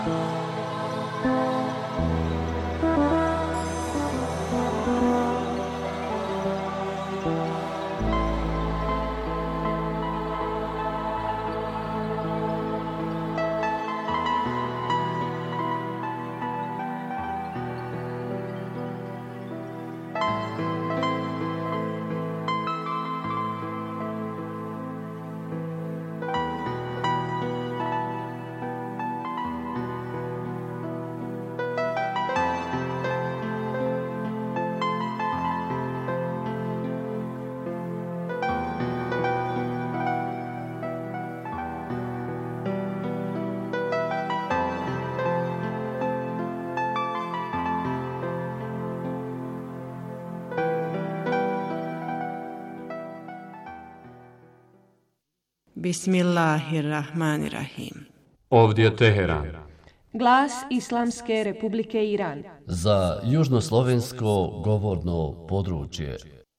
Bismillahirrahmanirrahim. Ovdje je Teheran. Glas Islamske Republike Iran. Za južnoslovensko govorno područje.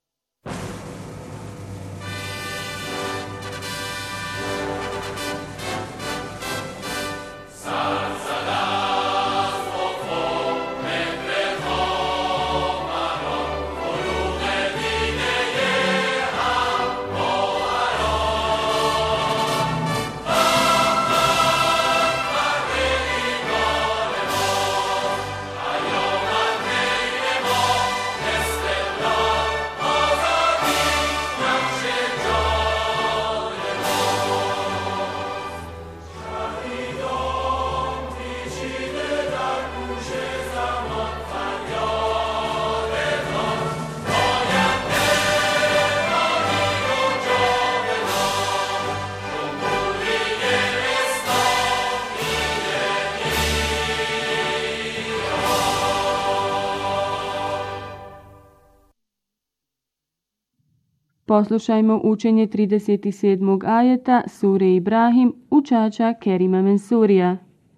Poslušajmo učenje 37. ajeta sure Ibrahim učača Kerima Mensurija.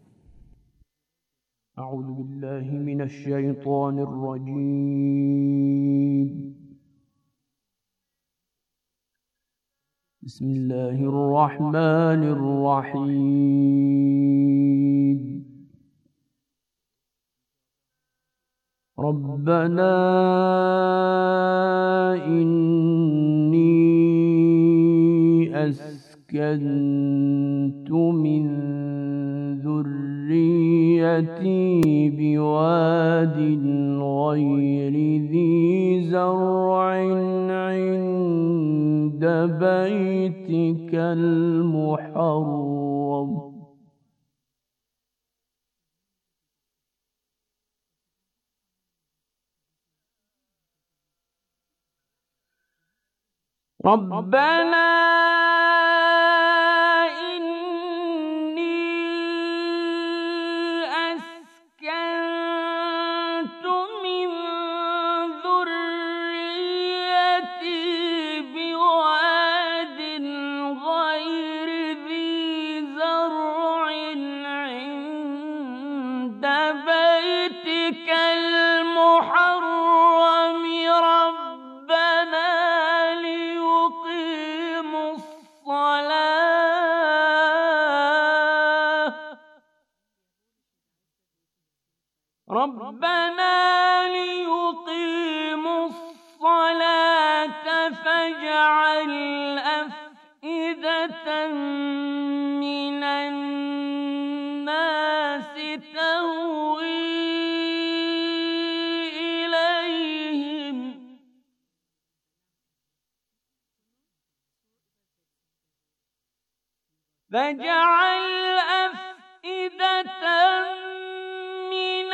أعوذ بالله من الشيطان الرجيم بسم الله الرحمن الرحيم ربنا إني أسكنت من ذريتي بواد غير ذي زرع عند بيتك المحرم ربنا إني أسكنت من ذريتي بواد غير ذي زرع عند بيتك المحرم ربنا ليقيموا الصلاة فاجعل أفئدة من الناس تهوي إليهم فاجعل أفئدة من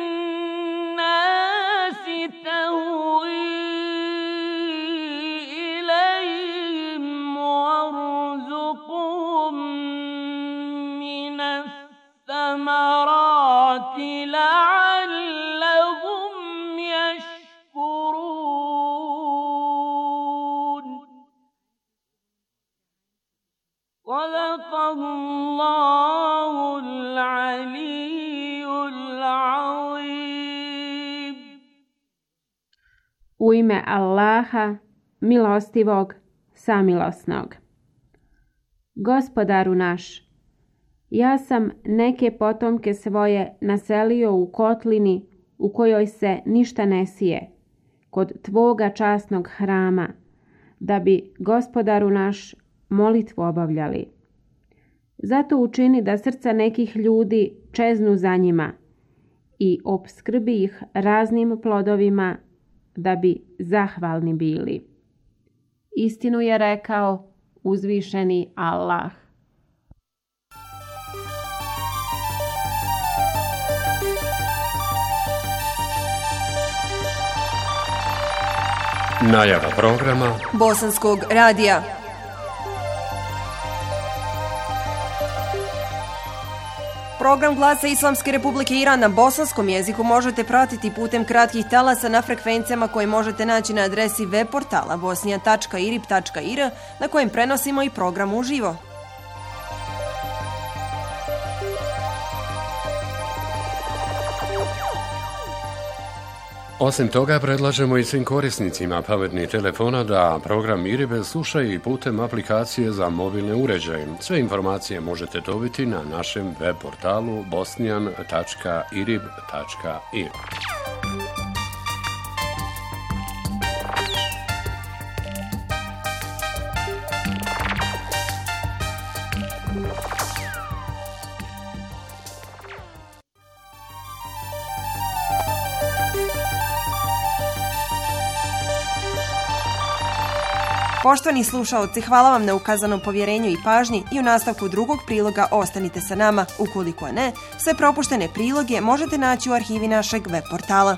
الناس تهوي إليهم وارزقهم من الثمرات لعلهم يشكرون صدق الله العلي العظيم. U ime Allaha, milostivog, samilosnog. Gospodaru naš, Ja sam neke potomke svoje naselio u kotlini u kojoj se ništa ne sije, kod tvoga časnog hrama, da bi Gospodaru naš molitvu obavljali. Zato učini da srca nekih ljudi čeznu za njima i opskrbi ih raznim plodovima, da bi zahvalni bili. Istinu je rekao uzvišeni Allah. Najava programa Bosanskog radija. Program Glasa Islamske Republike Iran na bosanskom jeziku možete pratiti putem kratkih talasa na frekvencijama koje možete naći na adresi web portala bosnija.irib.ir na kojem prenosimo i program uživo. Osim toga, predlažemo i svim korisnicima pametnih telefona da program IRIB slušaju i putem aplikacije za mobilne uređaje. Sve informacije možete dobiti na našem web portalu bosnian.irib.ir. Poštovani slušaoci, hvala vam na ukazanom povjerenju i pažnji i u nastavku drugog priloga ostanite sa nama. Ukoliko ne, sve propuštene priloge možete naći u arhivi našeg web portala.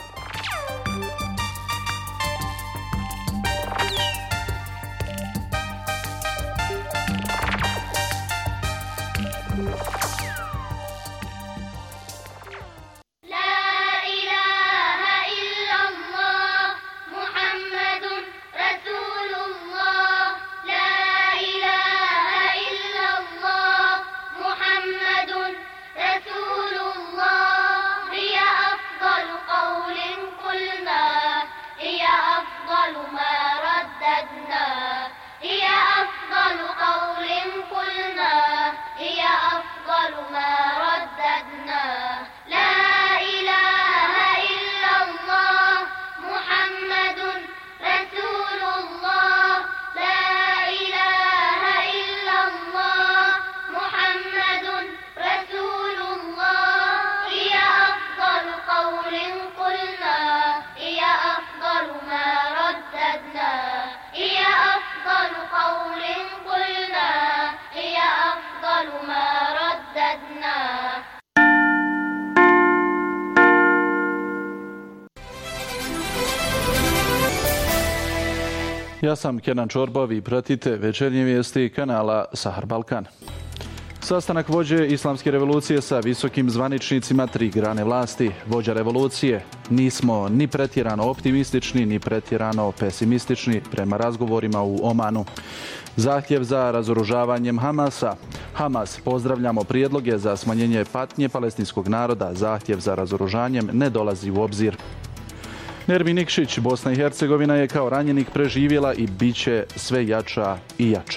Ja sam Kenan Čorbov i pratite večernje vijesti kanala Sahar Balkan. Sastanak vođe Islamske revolucije sa visokim zvaničnicima tri grane vlasti. Vođa revolucije: nismo ni pretjerano optimistični, ni pretjerano pesimistični prema razgovorima u Omanu. Zahtjev za razoružavanjem Hamasa. Hamas: pozdravljamo prijedloge za smanjenje patnje palestinskog naroda. Zahtjev za razoružanjem ne dolazi u obzir. Nermin Nikšić: Bosna i Hercegovina je kao ranjenik preživjela i bit će sve jača i jača.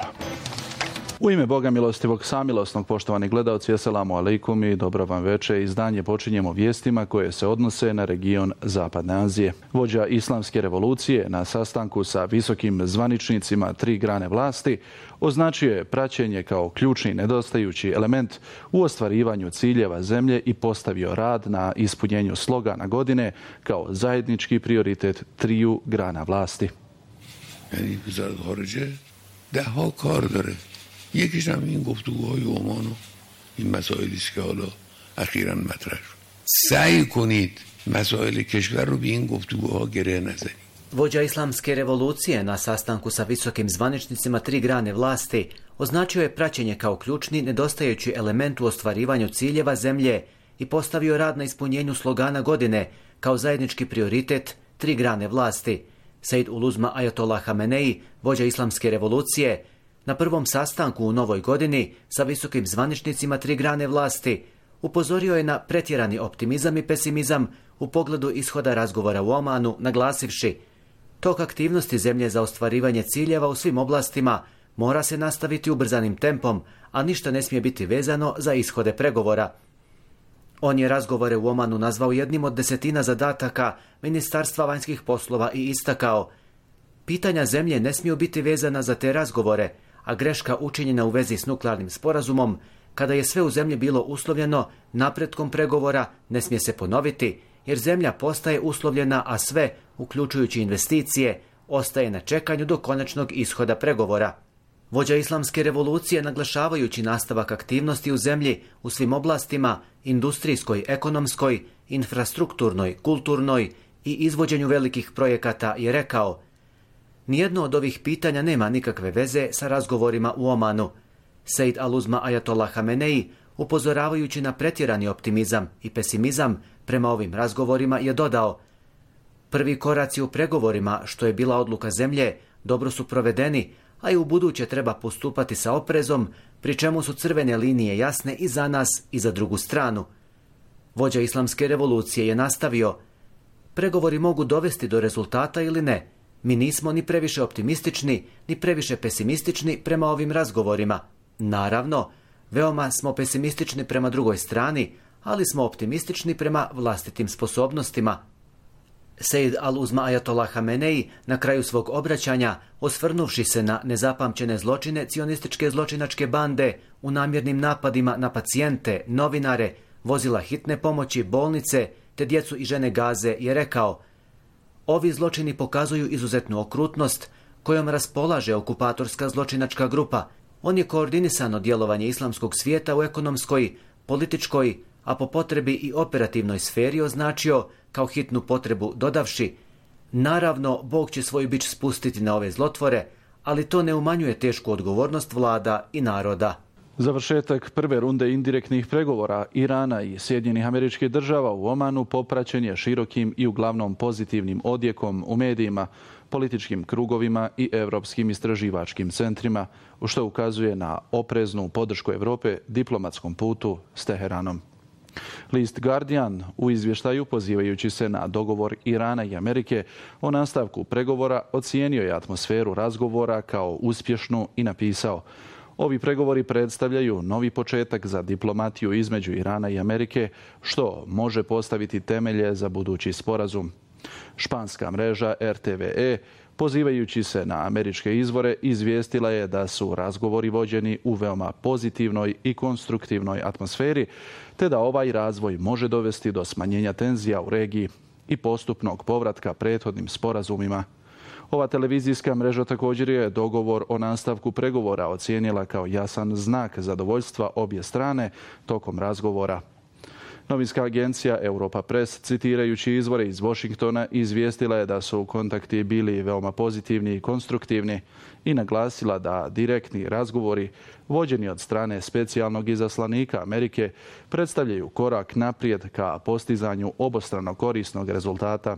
U ime Boga milostivog samilosnog, poštovani gledalci, assalamu alaikum i dobro vam večer. Izdanje počinjemo vijestima koje se odnose na region Zapadne Azije. Vođa Islamske revolucije na sastanku sa visokim zvaničnicima tri grane vlasti označio je praćenje kao ključni nedostajući element u ostvarivanju ciljeva zemlje i postavio rad na ispunjenju slogana godine kao zajedniçki prioritet triju grana vlasti. یکیش هم این گفتگوهای عمان و این مسائلی است که حالا اخیراً مطرح شد. سعی کنید مسائل کشور رو به این گفتگوها گره نزنید. Vođa Islamske revolucije na sastanku sa visokim zvaničnicima tri grane vlasti označio je praćenje kao ključni nedostajući element u ostvarivanju ciljeva zemlje i postavio rad na ispunjenju slogana godine kao zajednički prioritet tri grane vlasti. Sejd Uluzma Ajatollah Hamenei, vođa Islamske revolucije, na prvom sastanku u novoj godini sa visokim zvaničnicima tri grane vlasti upozorio je na pretjerani optimizam i pesimizam u pogledu ishoda razgovora u Omanu, naglasivši: tok aktivnosti zemlje za ostvarivanje ciljeva u svim oblastima mora se nastaviti ubrzanim tempom, a ništa ne smije biti vezano za ishode pregovora. On je razgovore u Omanu nazvao jednim od 10 zadataka Ministarstva vanjskih poslova i istakao: pitanja zemlje ne smiju biti vezana za te razgovore, a greška učinjena u vezi s nuklearnim sporazumom, kada je sve u zemlji bilo uslovljeno napretkom pregovora, ne smije se ponoviti, jer zemlja postaje uslovljena, a sve, uključujući investicije, ostaje na čekanju do konačnog ishoda pregovora. Vođa Islamske revolucije, naglašavajući nastavak aktivnosti u zemlji u svim oblastima, industrijskoj, ekonomskoj, infrastrukturnoj, kulturnoj i izvođenju velikih projekata, je rekao: nijedno od ovih pitanja nema nikakve veze sa razgovorima u Omanu. Sejd al-Uzma Ajatollah Hamenei, upozoravajući na pretjerani optimizam i pesimizam prema ovim razgovorima, je dodao: prvi koraci u pregovorima, što je bila odluka zemlje, dobro su provedeni, a i u buduće treba postupati sa oprezom, pri čemu su crvene linije jasne i za nas i za drugu stranu. Vođa Islamske revolucije je nastavio: pregovori mogu dovesti do rezultata ili ne. Mi nismo ni previše optimistični, ni previše pesimistični prema ovim razgovorima. Naravno, veoma smo pesimistični prema drugoj strani, ali smo optimistični prema vlastitim sposobnostima. Sejd al-Uzma Ajatollah Hamenei na kraju svog obraćanja, osvrnuvši se na nezapamćene zločine cionističke zločinačke bande u namjernim napadima na pacijente, novinare, vozila hitne pomoći, bolnice, te djecu i žene Gaze, je rekao: ovi zločini pokazuju izuzetnu okrutnost kojom raspolaže okupatorska zločinačka grupa. On je koordinisano djelovanje islamskog svijeta u ekonomskoj, političkoj, a po potrebi i operativnoj sferi označio kao hitnu potrebu, dodavši: naravno, Bog će svoj bič spustiti na ove zlotvore, ali to ne umanjuje tešku odgovornost vlada i naroda. Završetak prve runde indirektnih pregovora Irana i Sjedinjenih Američkih Država u Omanu popraćen je širokim i uglavnom pozitivnim odjekom u medijima, političkim krugovima i europskim istraživačkim centrima, u što ukazuje na opreznu podršku Europe diplomatskom putu s Teheranom. List Guardian u izvještaju, pozivajući se na dogovor Irana i Amerike o nastavku pregovora, ocijenio je atmosferu razgovora kao uspješnu i napisao: ovi pregovori predstavljaju novi početak za diplomatiju između Irana i Amerike, što može postaviti temelje za budući sporazum. Španska mreža RTVE, pozivajući se na američke izvore, izvijestila je da su razgovori vođeni u veoma pozitivnoj i konstruktivnoj atmosferi, te da ovaj razvoj može dovesti do smanjenja tenzija u regiji i postupnog povratka prethodnim sporazumima. Ova televizijska mreža također je dogovor o nastavku pregovora ocijenila kao jasan znak zadovoljstva obje strane tokom razgovora. Novinska agencija Europa Press, citirajući izvore iz Washingtona, izvijestila je da su kontakti bili veoma pozitivni i konstruktivni i naglasila da direktni razgovori vođeni od strane specijalnog izaslanika Amerike predstavljaju korak naprijed ka postizanju obostrano korisnog rezultata.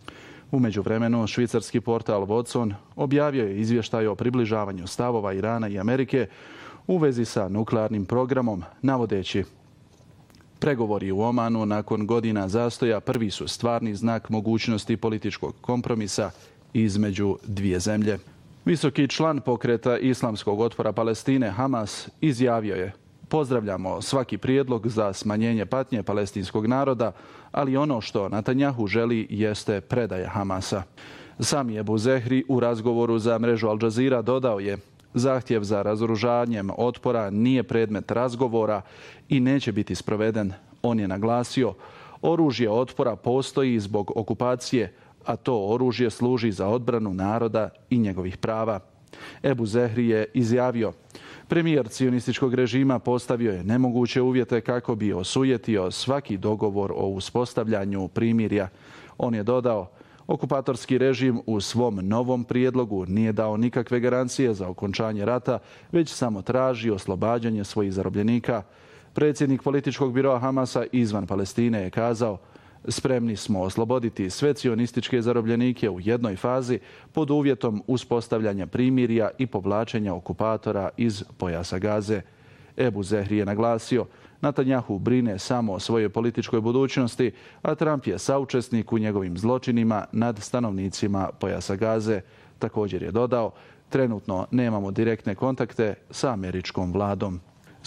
U međuvremenu, švicarski portal Watson objavio je izvještaj o približavanju stavova Irana i Amerike u vezi sa nuklearnim programom, navodeći: pregovori u Omanu nakon godina zastoja prvi su stvarni znak mogućnosti političkog kompromisa između dvije zemlje. Visoki član pokreta Islamskog otpora Palestine Hamas izjavio je: pozdravljamo svaki prijedlog za smanjenje patnje palestinskog naroda, ali ono što Netanjahu želi jeste predaja Hamasa. Sami Ebu Zehri u razgovoru za mrežu Al Jazeera dodao je: zahtjev za razoružanjem otpora nije predmet razgovora i neće biti sproveden. On je naglasio: oružje otpora postoji zbog okupacije, a to oružje služi za odbranu naroda i njegovih prava. Ebu Zehri je izjavio: premijer cionističkog režima postavio je nemoguće uvjete kako bi osujetio svaki dogovor o uspostavljanju primirja. On je dodao: okupatorski režim u svom novom prijedlogu nije dao nikakve garancije za okončanje rata, već samo traži oslobađanje svojih zarobljenika. Predsjednik političkog biroa Hamasa izvan Palestine je kazao: spremni smo osloboditi sve cionističke zarobljenike u jednoj fazi pod uvjetom uspostavljanja primirja i povlačenja okupatora iz pojasa Gaze. Ebu Zehri je naglasio: Netanjahu brine samo o svojoj političkoj budućnosti, a Trump je saučesnik u njegovim zločinima nad stanovnicima pojasa Gaze. Također je dodao: trenutno nemamo direktne kontakte sa američkom vladom.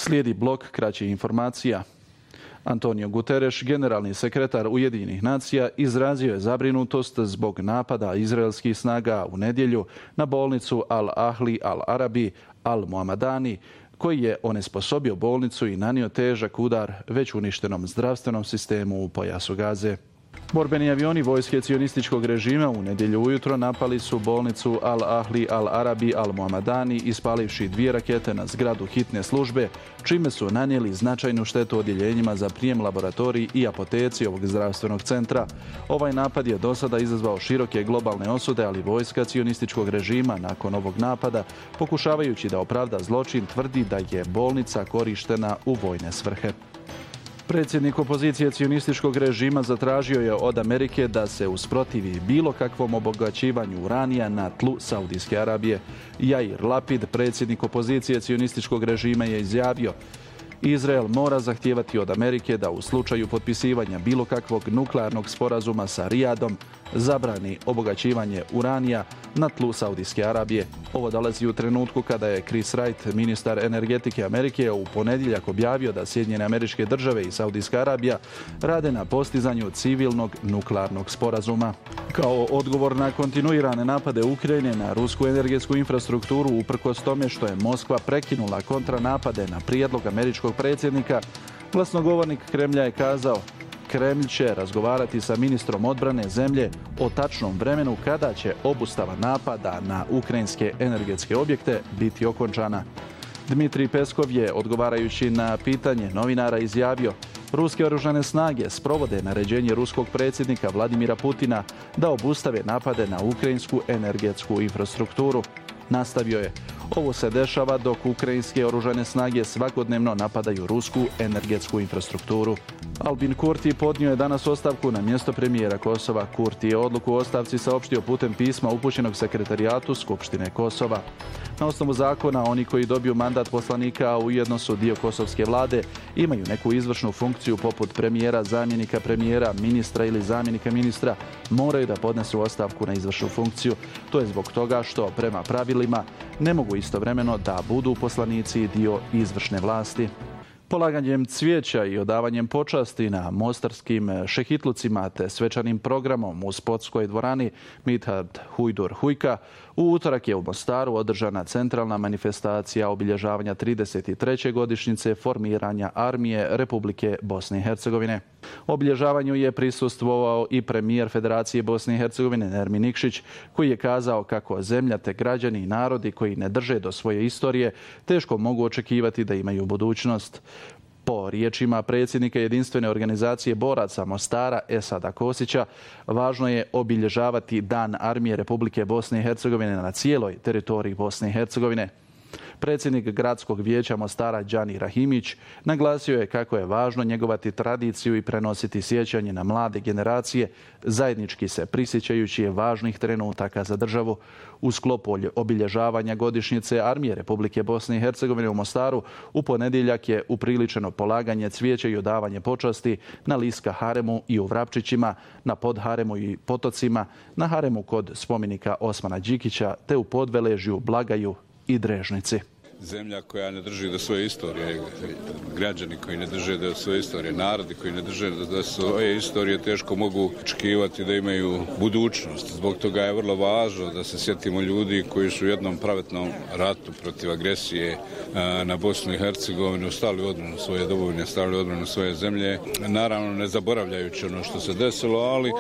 Slijedi blok kraćih informacija. Antonio Guterres, generalni sekretar Ujedinjenih nacija, izrazio je zabrinutost zbog napada izraelskih snaga u nedjelju na bolnicu Al-Ahli Al-Arabi Al-Muhamadani, koji je onesposobio bolnicu i nanio težak udar već uništenom zdravstvenom sistemu u pojasu Gaze. Borbeni avioni vojske cionističkog režima u nedjelju ujutro napali su bolnicu Al-Ahli Al-Arabi Al-Muhamadani ispalivši 2 rakete na zgradu hitne službe, čime su nanijeli značajnu štetu odjeljenjima za prijem, laboratorij i apoteci ovog zdravstvenog centra. Ovaj napad je do sada izazvao široke globalne osude, ali vojska cionističkog režima nakon ovog napada, pokušavajući da opravda zločin, tvrdi da je bolnica korištena u vojne svrhe. Predsjednik opozicije cionističkog režima zatražio je od Amerike da se usprotivi bilo kakvom obogaćivanju uranija na tlu Saudijske Arabije. Jair Lapid, predsjednik opozicije cionističkog režima, je izjavio: Izrael mora zahtijevati od Amerike da u slučaju potpisivanja bilo kakvog nuklearnog sporazuma sa Rijadom zabrani obogaćivanje uranija na tlu Saudijske Arabije. Ovo dolazi u trenutku kada je Chris Wright, ministar energetike Amerike, u ponedjeljak objavio da Sjedinjene Američke Države i Saudijska Arabija rade na postizanju civilnog nuklearnog sporazuma. Kao odgovor na kontinuirane napade Ukrajine na rusku energetsku infrastrukturu, uprkos tome što je Moskva prekinula kontranapade na prijedlog američkog predsjednika, glasnogovornik Kremlja je kazao: Kremlj će razgovarati sa ministrom odbrane zemlje o tačnom vremenu kada će obustava napada na ukrajinske energetske objekte biti okončana. Dmitrij Peskov je, odgovarajući na pitanje novinara, izjavio: Ruske oružane snage sprovode naređenje ruskog predsjednika Vladimira Putina da obustave napade na ukrajinsku energetsku infrastrukturu. Nastavio je: Ovo se dešava dok ukrajinske oružane snage svakodnevno napadaju rusku energetsku infrastrukturu. Albin Kurti podnio je danas ostavku na mjesto premijera Kosova. Kurti je odluku o ostavci saopštio putem pisma upućenog sekretarijatu Skupštine Kosova. Na osnovu zakona, oni koji dobiju mandat poslanika, a ujedno su dio kosovske vlade, imaju neku izvršnu funkciju poput premijera, zamjenika premijera, ministra ili zamjenika ministra, moraju da podnesu ostavku na izvršnu funkciju. To je zbog toga što, prema pravilima, ne mogu istovremeno da budu poslanici dio izvršne vlasti. Polaganjem cvijeća i odavanjem počasti na mostarskim šehitlucima te svečanim programom u sportskoj dvorani Midhat Hujdur Hujka, u utorak je u Mostaru održana centralna manifestacija obilježavanja 33. godišnjice formiranja Armije Republike Bosne i Hercegovine. Obilježavanju je prisustvovao i premijer Federacije Bosne i Hercegovine Nermin Nikšić, koji je kazao kako zemlja te građani i narodi koji ne drže do svoje istorije teško mogu očekivati da imaju budućnost. Po riječima predsjednika jedinstvene organizacije boraca Mostara Esada Kosića, važno je obilježavati Dan Armije Republike Bosne i Hercegovine na cijeloj teritoriji Bosne i Hercegovine. Predsjednik gradskog vijeća Mostara Đani Rahimić naglasio je kako je važno njegovati tradiciju i prenositi sjećanje na mlade generacije, zajednički se prisjećajući važnih trenutaka za državu. U sklopu obilježavanja godišnjice Armije Republike Bosne i Hercegovine u Mostaru u ponedjeljak je upriličeno polaganje cvijeća i odavanje počasti na Liska haremu i u Vrapčićima, na Podharemu i Potocima, na haremu kod spomenika Osmana Đikića te u Podveležju, Blagaju i Drežnici. Zemlja koja ne drži do svoje istorije, građani koji ne drže do svoje istorije, narodi koji ne drže do svoje istorije teško mogu očekivati da imaju budućnost. Zbog toga je vrlo važno da se sjetimo ljudi koji su u jednom pravetnom ratu protiv agresije na Bosnu i Hercegovinu stali u odbranu svoje domovine, stali u odbranu svoje zemlje. Naravno ne zaboravljajući ono što se desilo, ali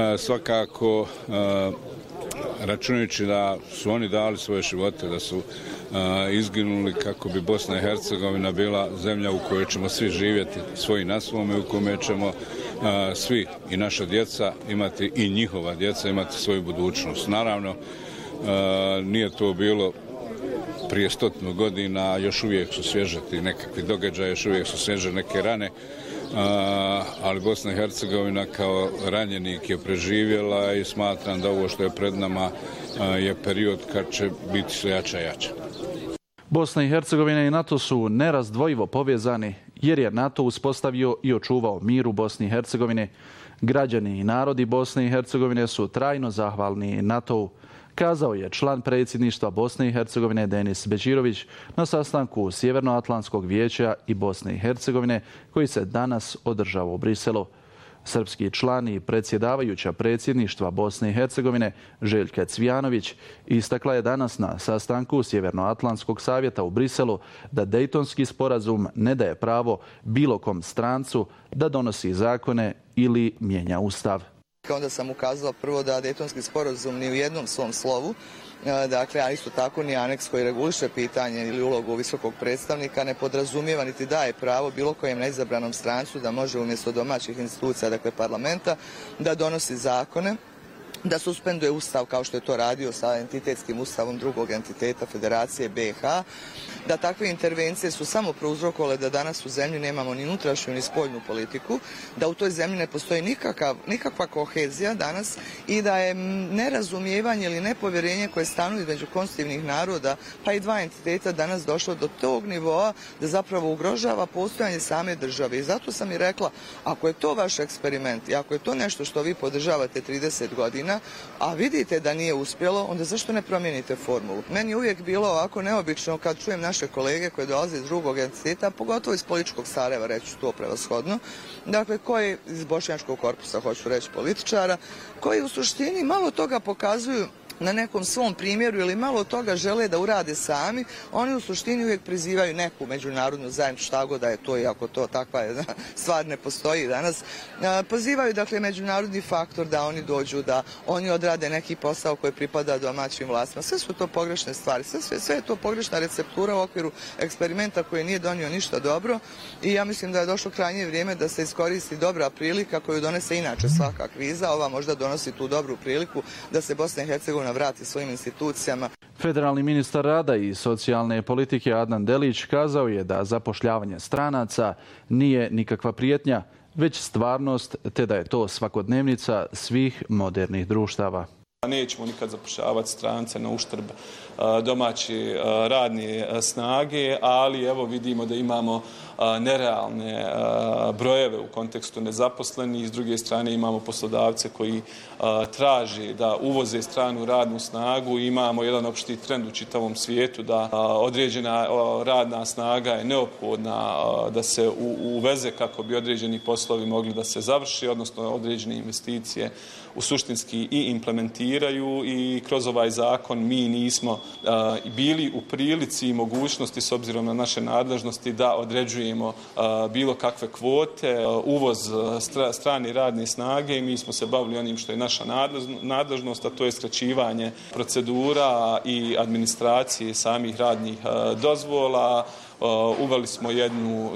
svakako računajući da su oni dali svoje živote, da su izginuli kako bi Bosna i Hercegovina bila zemlja u kojoj ćemo svi živjeti svoji na svome, u kome ćemo svi i naša djeca imati i njihova djeca imati svoju budućnost. Naravno, nije to bilo prije 100 godina, još uvijek su svježe ti nekakvi događaji, još uvijek su svježe neke rane, ali Bosna i Hercegovina kao ranjenik je preživjela i smatram da ovo što je pred nama je period kad će biti sve jača i jača. Bosna i Hercegovina i NATO su nerazdvojivo povezani jer je NATO uspostavio i očuvao mir u Bosni i Hercegovini. Građani i narodi Bosne i Hercegovine su trajno zahvalni NATO-u. kazao je član predsjedništva Bosne i Hercegovine Denis Bećirović na sastanku Sjevernoatlantskog vijeća i Bosne i Hercegovine koji se danas održava u Briselu. Srpski član i predsjedavajuća predsjedništva Bosne i Hercegovine Željka Cvijanović istakla je danas na sastanku Sjevernoatlantskog savjeta u Briselu da Dejtonski sporazum ne daje pravo bilo kom strancu da donosi zakone ili mijenja ustav. Onda sam ukazala prvo da Dejtonski sporazum ni u jednom svom slovu, dakle, a isto tako ni aneks koji reguliše pitanje ili ulogu visokog predstavnika ne podrazumijeva niti daje pravo bilo kojem neizabranom strancu da može umjesto domaćih institucija, dakle parlamenta, da donosi zakone, da suspenduje ustav kao što je to radio sa entitetskim ustavom drugog entiteta Federacije BiH, da takve intervencije su samo prouzrokovale da danas u zemlji nemamo ni unutrašnju ni spoljnu politiku, da u toj zemlji ne postoji nikakva kohezija danas i da je nerazumijevanje ili nepovjerenje koje stanuje između konstitutivnih naroda pa i dva entiteta danas došlo do tog nivoa da zapravo ugrožava postojanje same države. I zato sam i rekla, ako je to vaš eksperiment i ako je to nešto što vi podržavate 30 godina, a vidite da nije uspjelo, onda zašto ne promijenite formulu? Meni je uvijek bilo ovako neobično kad čujem naše kolege koje dolaze iz drugog entiteta, pogotovo iz političkog Sarajeva, reći to prevashodno, dakle koji iz bošnjačkog korpusa, hoću reći političara, koji u suštini malo toga pokazuju na nekom svom primjeru ili malo toga žele da urade sami, oni u suštini uvijek prizivaju neku međunarodnu zajednicu, šta god da je to, iako to takva je stvar ne postoji danas, pozivaju dakle međunarodni faktor da oni dođu, da oni odrade neki posao koji pripada domaćim vlastima. Sve su to pogrešne stvari, sve je to pogrešna receptura u okviru eksperimenta koji nije donio ništa dobro i ja mislim da je došlo krajnje vrijeme da se iskoristi dobra prilika koju donese inače svaka kriza, ova možda donosi tu dobru priliku da se Bosna i Hercegovina vrati svojim institucijama. Federalni ministar rada i socijalne politike Adnan Delić kazao je da zapošljavanje stranaca nije nikakva prijetnja, već stvarnost, te da je to svakodnevnica svih modernih društava. Nećemo nikad zapošljavati strance na uštrb domaće radne snage, ali evo vidimo da imamo nerealne brojeve u kontekstu nezaposlenih. S druge strane imamo poslodavce koji traže da uvoze stranu radnu snagu. Imamo jedan opšti trend u čitavom svijetu da određena radna snaga je neophodna da se uveze kako bi određeni poslovi mogli da se završi, odnosno određene investicije u suštinski i implementiraju i kroz ovaj zakon mi nismo bili u prilici i mogućnosti s obzirom na naše nadležnosti da određujemo bilo kakve kvote, uvoz strane radne snage i mi smo se bavili onim što je naša nadležnost, a to je skraćivanje procedura i administracije samih radnih dozvola. Uveli smo jednu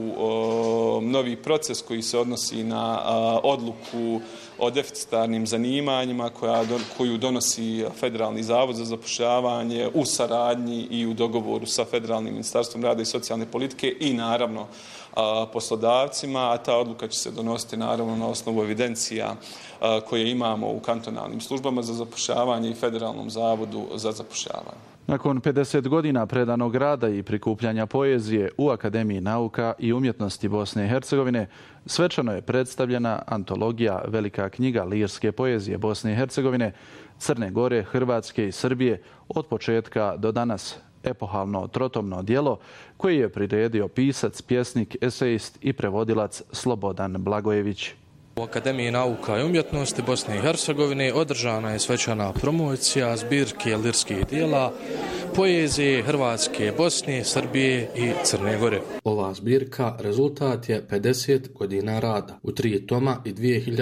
novi proces koji se odnosi na odluku o deficitarnim zanimanjima koju donosi Federalni zavod za zapošljavanje u saradnji i u dogovoru sa Federalnim ministarstvom rada i socijalne politike i naravno poslodavcima, a ta odluka će se donositi naravno na osnovu evidencija koje imamo u kantonalnim službama za zapošljavanje i Federalnom zavodu za zapošljavanje. Nakon 50 godina predanog rada i prikupljanja poezije u Akademiji nauka i umjetnosti Bosne i Hercegovine, svečano je predstavljena antologija Velika knjiga lirske poezije Bosne i Hercegovine, Crne Gore, Hrvatske i Srbije od početka do danas. Epohalno trotomno djelo koje je priredio pisac, pjesnik, esejist i prevodilac Slobodan Blagojević. U Akademiji nauka i umjetnosti Bosne i Hercegovine održana je svečana promocija zbirke lirskih dijela poezije Hrvatske, Bosne, Srbije i Crne Gore. Ova zbirka rezultat je 50 godina rada. U 3 toma i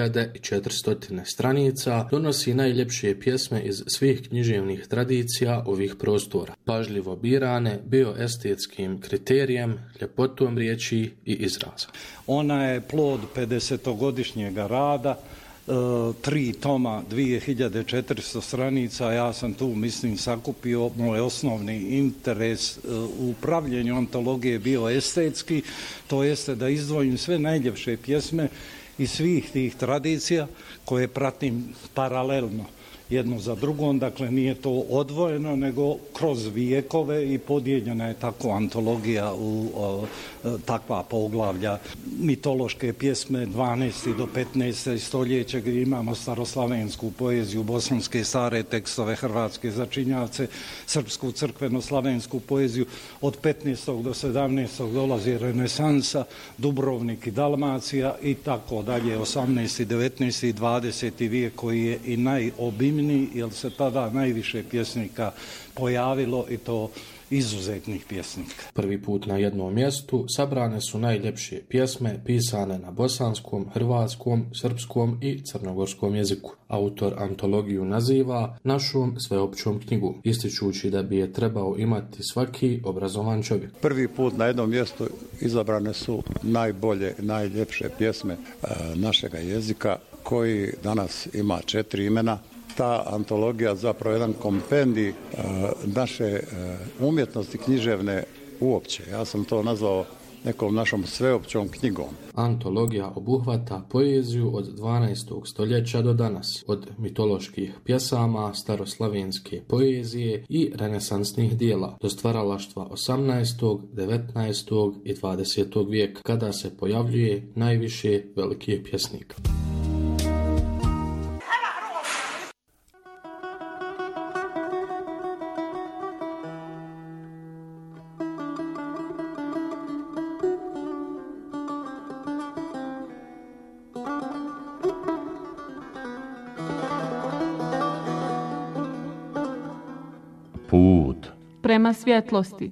2400 stranica donosi najljepše pjesme iz svih književnih tradicija ovih prostora, pažljivo birane bioestetskim kriterijem, ljepotom riječi i izraza. Ona je plod 50-godišnjeg rada, 3 toma, 2400 stranica. Ja sam tu, mislim, sakupio moj osnovni interes u pravljenju antologije bio estetski, to jeste da izdvojim sve najljepše pjesme iz svih tih tradicija koje pratim paralelno jedno za drugom, dakle nije to odvojeno, nego kroz vijekove i podijeljena je tako antologija u takva poglavlja. Mitološke pjesme 12. do 15. stoljeća gdje imamo staroslavensku poeziju, bosanske stare tekstove, hrvatske začinjavce, srpsku crkveno-slavensku poeziju. Od 15. do 17. dolazi renesansa, Dubrovnik i Dalmacija i tako dalje, 18. 19. i 20. vijek koji je i najobimniji, jer se tada najviše pjesnika pojavilo i to izuzetnih pjesnika. Prvi put na jednom mjestu sabrane su najljepše pjesme pisane na bosanskom, hrvatskom, srpskom i crnogorskom jeziku. Autor antologiju naziva našom sveopćom knjigu, ističući da bi je trebao imati svaki obrazovan čovjek. Prvi put na jednom mjestu izabrane su najbolje, najljepše pjesme našega jezika, koji danas ima 4 imena. Ta antologija zapravo jedan kompendij naše umjetnosti književne uopće. Ja sam to nazvao nekom našom sveopćom knjigom. Antologija obuhvata poeziju od 12. stoljeća do danas, od mitoloških pjesama, staroslavenske poezije i renesansnih dijela, do stvaralaštva 18., 19. i 20. vijeka, kada se pojavljuje najviše velikih pjesnika. Put prema svjetlosti.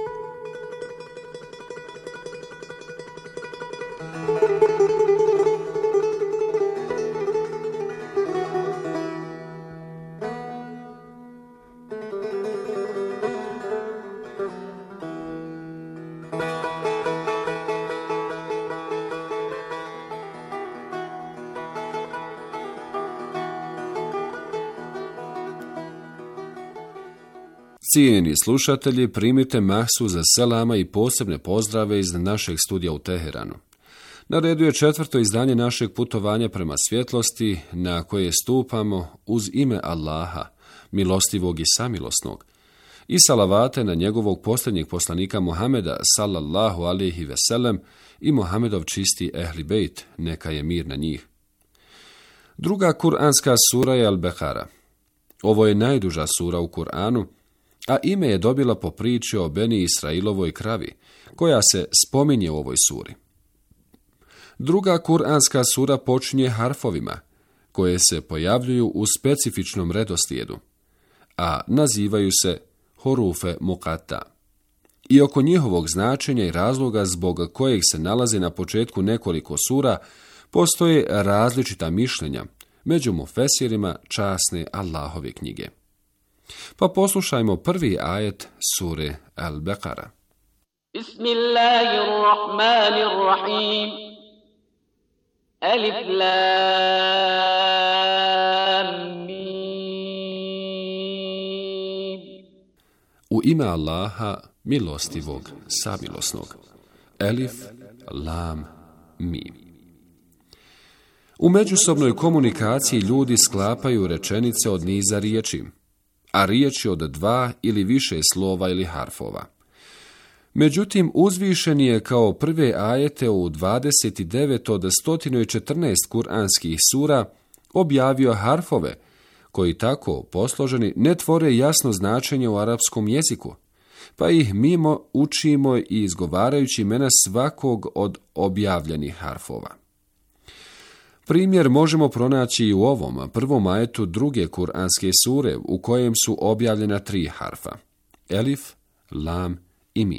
Cijeni slušatelji, primite mahsuza selama i posebne pozdrave iz našeg studija u Teheranu. Na redu je 4. izdanje našeg putovanja prema svjetlosti, na koje stupamo uz ime Allaha, milostivog i samilosnog, i salavate na njegovog posljednjeg poslanika Muhameda sallallahu alejhi ve sellem i Muhamedov čisti ehli bejt, neka je mir na njih. Druga kuranska sura je Al-Bekara. Ovo je najduža sura u Kur'anu, a ime je dobila po priči o Beni Israilovoj kravi, koja se spominje u ovoj suri. Druga kuranska sura počinje harfovima, koje se pojavljuju u specifičnom redoslijedu, a nazivaju se hurufe muqata. I oko njihovog značenja i razloga zbog kojeg se nalaze na početku nekoliko sura, postoje različita mišljenja među mufesirima časne Allahove knjige. Pa poslušajmo prvi ajet sure Al-Bekara. Bismillahirrahmanirrahim. Alif lam mim. U ime Allaha, milostivog, samilosnog. Elif, lam, mim. U međusobnoj komunikaciji ljudi sklapaju rečenice od niza riječi, a riječi od 2 ili više slova ili harfova. Međutim, uzvišen je kao prve ajete u 29 od 114 kuranskih sura objavio harfove, koji tako posloženi ne tvore jasno značenje u arapskom jeziku, pa ih mimo učimo i izgovarajući imena svakog od objavljenih harfova. Primjer možemo pronaći i u ovom prvom ajetu druge kuranske sure, u kojem su objavljena 3 harfa: elif, lam i mim.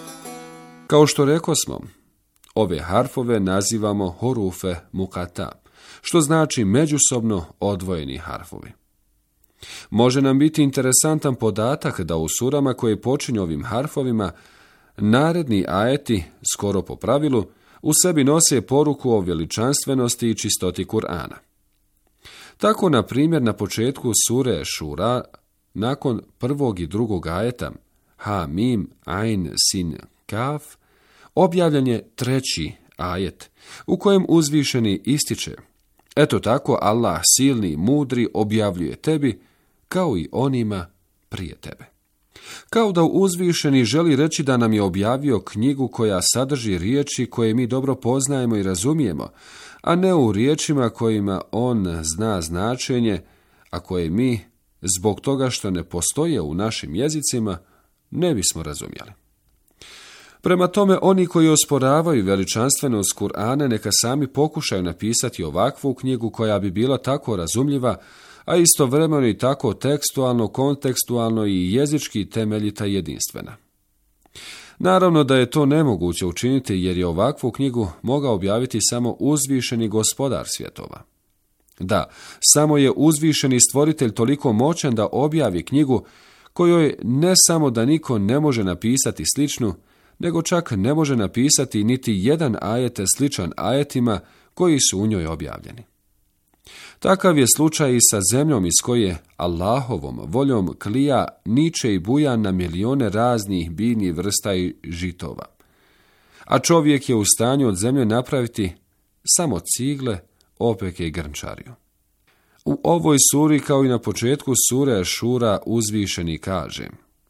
Kao što rekosmo, ove harfove nazivamo hurufe muqata, što znači međusobno odvojeni harfovi. Može nam biti interesantan podatak da u surama koje počinju ovim harfovima, naredni ajeti, skoro po pravilu, u sebi nose poruku o veličanstvenosti i čistoti Kur'ana. Tako, na primjer, na početku sure Šura, nakon prvog i drugog ajeta, Ha, Mim, Ain, Sin, Kaf, objavljen je treći ajet, u kojem uzvišeni ističe: eto tako Allah silni i mudri objavljuje tebi, kao i onima prije tebe. Kao da uzvišeni želi reći da nam je objavio knjigu koja sadrži riječi koje mi dobro poznajemo i razumijemo, a ne u riječima kojima on zna značenje, a koje mi, zbog toga što ne postoje u našim jezicima, ne bismo razumjeli. Prema tome, oni koji osporavaju veličanstvenost Kur'ana neka sami pokušaju napisati ovakvu knjigu koja bi bila tako razumljiva, a istovremeno i tako tekstualno, kontekstualno i jezički temeljita i jedinstvena. Naravno da je to nemoguće učiniti jer je ovakvu knjigu mogao objaviti samo uzvišeni gospodar svjetova. Da, samo je uzvišeni stvoritelj toliko moćan da objavi knjigu kojoj ne samo da niko ne može napisati sličnu, nego čak ne može napisati niti jedan ajet sličan ajetima koji su u njoj objavljeni. Takav je slučaj i sa zemljom iz koje Allahovom voljom klija, niče i buja na milijone raznih biljnih vrsta i žitova. A čovjek je u stanju od zemlje napraviti samo cigle, opeke i grnčariju. U ovoj suri, kao i na početku sure Šura, uzvišeni kaže: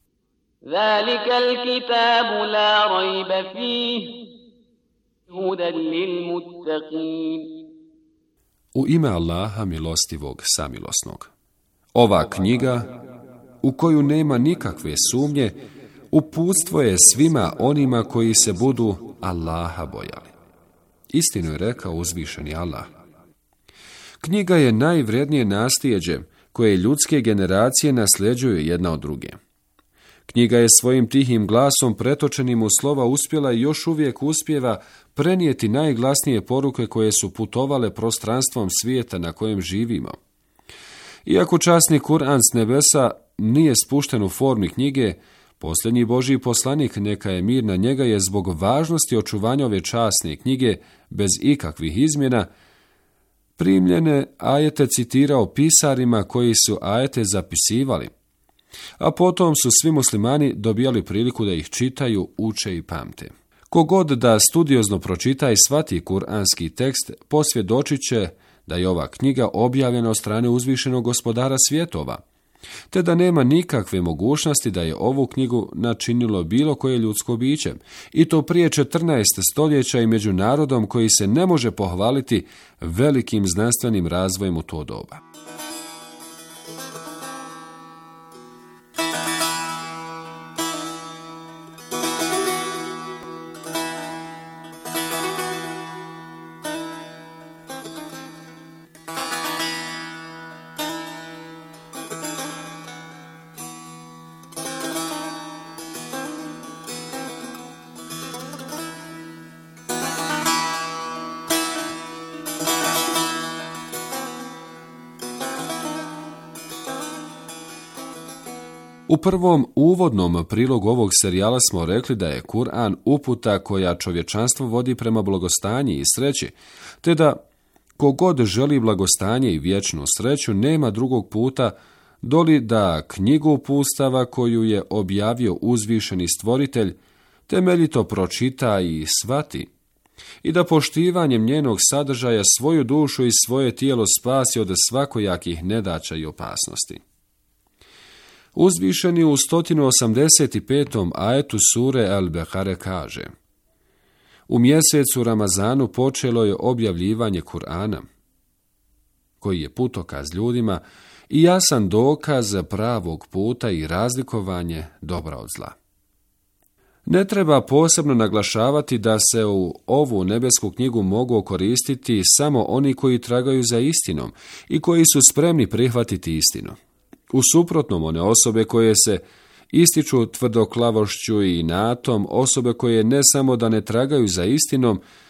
Zalika al-kitabu la rajba fih, hudan lil muttaqin. U ime Allaha milostivog samilosnog. Ova knjiga, u koju nema nikakve sumnje, uputstvo je svima onima koji se budu Allaha bojali. Istinu je rekao uzvišeni Allah. Knjiga je najvrednije nasljeđe koje ljudske generacije nasljeđuju jedna od druge. Knjiga je svojim tihim glasom pretočenim u slova uspjela i još uvijek uspijeva prenijeti najglasnije poruke koje su putovale prostranstvom svijeta na kojem živimo. Iako časni Kur'an s nebesa nije spušten u formi knjige, posljednji Božji poslanik, neka je mir na njega, je zbog važnosti očuvanja ove časne knjige bez ikakvih izmjena primljene ajete citirao pisarima koji su ajete zapisivali, a potom su svi muslimani dobijali priliku da ih čitaju, uče i pamte. Kogod da studiozno pročita i shvati kuranski tekst, posvjedočit će da je ova knjiga objavljena od strane uzvišenog gospodara svjetova, te da nema nikakve mogućnosti da je ovu knjigu načinilo bilo koje ljudsko biće, i to prije 14 stoljeća i među narodom koji se ne može pohvaliti velikim znanstvenim razvojem u to doba. U prvom uvodnom prilogu ovog serijala smo rekli da je Kur'an uputa koja čovječanstvo vodi prema blagostanji i sreći, te da kogod želi blagostanje i vječnu sreću nema drugog puta doli da knjigu uputstava koju je objavio uzvišeni stvoritelj temeljito pročita i shvati, i da poštivanjem njenog sadržaja svoju dušu i svoje tijelo spasi od svakojakih nedaća i opasnosti. Uzvišeni u 185. ajetu sure Al-Bekare kaže: U mjesecu Ramazanu počelo je objavljivanje Kur'ana, koji je putokaz ljudima i jasan dokaz pravog puta i razlikovanje dobra od zla. Ne treba posebno naglašavati da se u ovu nebesku knjigu mogu koristiti samo oni koji tragaju za istinom i koji su spremni prihvatiti istinu. U suprotnom, one osobe koje se ističu tvrdoklavošću i inatom, osobe koje ne samo da ne tragaju za istinom,